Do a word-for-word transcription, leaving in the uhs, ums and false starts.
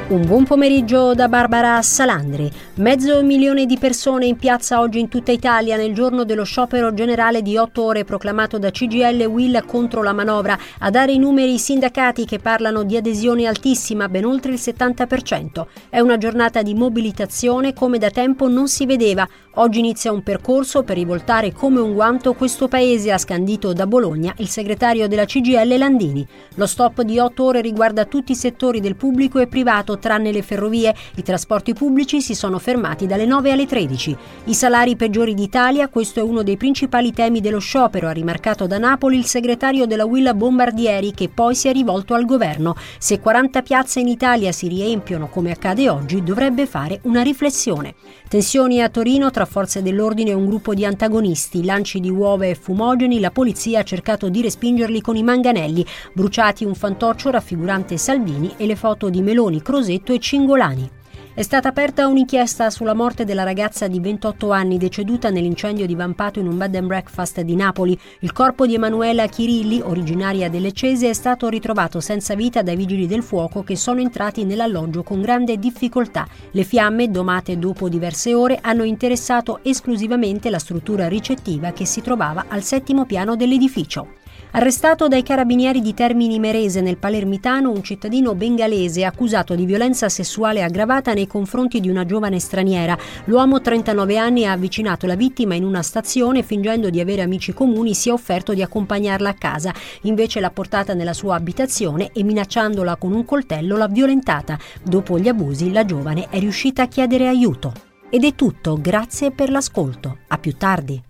Un buon pomeriggio da Barbara Salandri. Mezzo milione di persone in piazza oggi in tutta Italia nel giorno dello sciopero generale di otto ore proclamato da C G I L e U I L contro la manovra. A dare i numeri i sindacati che parlano di adesione altissima, ben oltre il settanta per cento. È una giornata di mobilitazione come da tempo non si vedeva. Oggi inizia un percorso per rivoltare come un guanto questo paese, ha scandito da Bologna il segretario della C G I L Landini. Lo stop di otto ore riguarda tutti i settori del pubblico e privato, tranne le ferrovie. I trasporti pubblici si sono fermati dalle nove alle tredici. I salari peggiori d'Italia, questo è uno dei principali temi dello sciopero, ha rimarcato da Napoli il segretario della U I L Bombardieri, che poi si è rivolto al governo. Se quaranta piazze in Italia si riempiono come accade oggi, dovrebbe fare una riflessione. Tensioni a Torino tra forze dell'ordine e un gruppo di antagonisti, lanci di uova e fumogeni, la polizia ha cercato di respingerli con i manganelli, bruciati un fantoccio raffigurante Salvini e le foto di Meloni, Crosetto e Cingolani. È stata aperta un'inchiesta sulla morte della ragazza di ventotto anni deceduta nell'incendio divampato in un bed and breakfast di Napoli. Il corpo di Emanuela Chirilli, originaria delle Cese, è stato ritrovato senza vita dai vigili del fuoco che sono entrati nell'alloggio con grande difficoltà. Le fiamme, domate dopo diverse ore, hanno interessato esclusivamente la struttura ricettiva che si trovava al settimo piano dell'edificio. Arrestato dai carabinieri di Termini Imerese nel Palermitano un cittadino bengalese accusato di violenza sessuale aggravata nei confronti di una giovane straniera. L'uomo, trentanove anni, ha avvicinato la vittima in una stazione fingendo di avere amici comuni, si è offerto di accompagnarla a casa. Invece l'ha portata nella sua abitazione e minacciandola con un coltello l'ha violentata. Dopo gli abusi la giovane è riuscita a chiedere aiuto. Ed è tutto, grazie per l'ascolto. A più tardi.